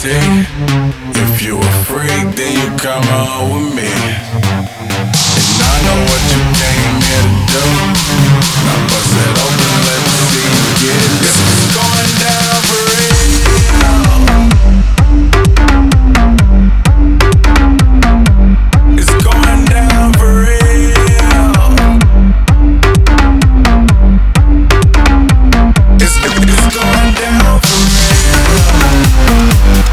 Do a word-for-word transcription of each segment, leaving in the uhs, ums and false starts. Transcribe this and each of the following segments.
see. If you a freak, then you come on with me. And I know what you came here to do. Now bust it open, let me see you get it. This is going down for real. It's going down for real. It's, it's going down for real.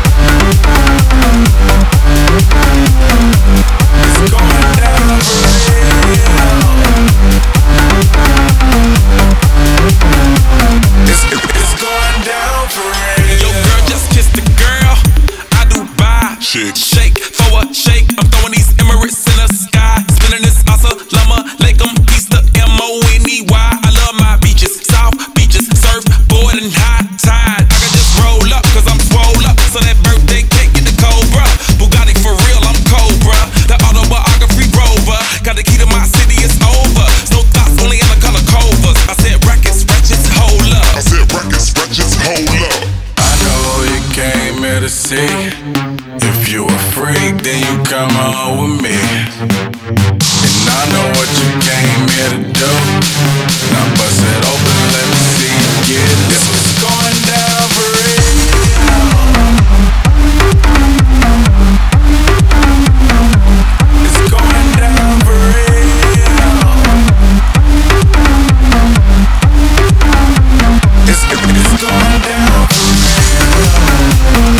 It's going down for real. It's, it's going down for real. Yo, girl, just kiss the girl. I do buy. Shake, shake, for a shake. I'm throwing these Emirates in the sky. Spinning this Assalamu alaikum. Easter M O N E Y. I love my beaches, South beaches, surf, board and high tide. I can just roll up, cause I'm swole up. So that birthday cake get the Cobra. Bugatti for real, I'm Cobra. The autobiography rover. Got the key to my city, it's over. No thoughts, only in the color covers. I said rackets, wretches, hold up. I said rackets, wretches, hold up. I know who you came here to see. If you a freak, then you come on with me. And I know what you came here to do. Now bust it open, let me see you get it. This was going down for real. It's going down for real. It's, it's going down for real.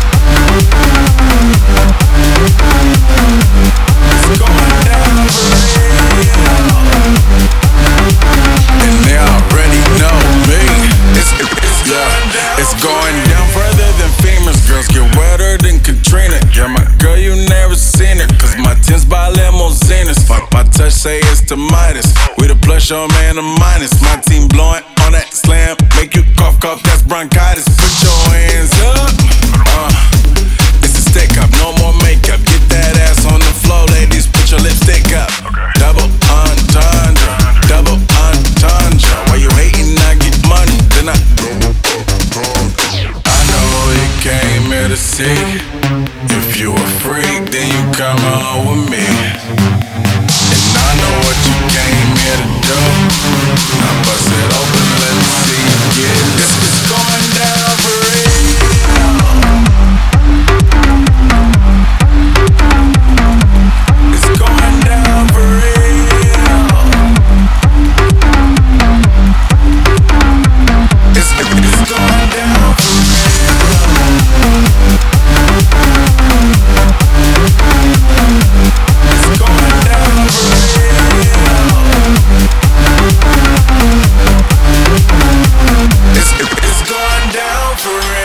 It's going down for real. And they already know me. It's, it's, yeah, it's going down further than famous. Girls get wetter than Katrina. Yeah, my girl, you never seen it. Cause my tins by limousines. Fuck my touch, say it's the Midas. We the plus, your man, a minus. My team blowing on that slam. Make you cough, cough, that's bronchitis. Put your hands up. Uh, it's a stick up, no more makeup. Get that ass on the floor, ladies. Put your lipstick up. Double entendre, double entendre. Why you hating? I get money, then I. I know who you came here to see. If you a freak, then you come on with me. And I know what you came here to do. Now bust it open, let me see you get it. This is going down for real. It's going down for real. It's, it's going down for real. It's going down for real. It's, it's going down for real.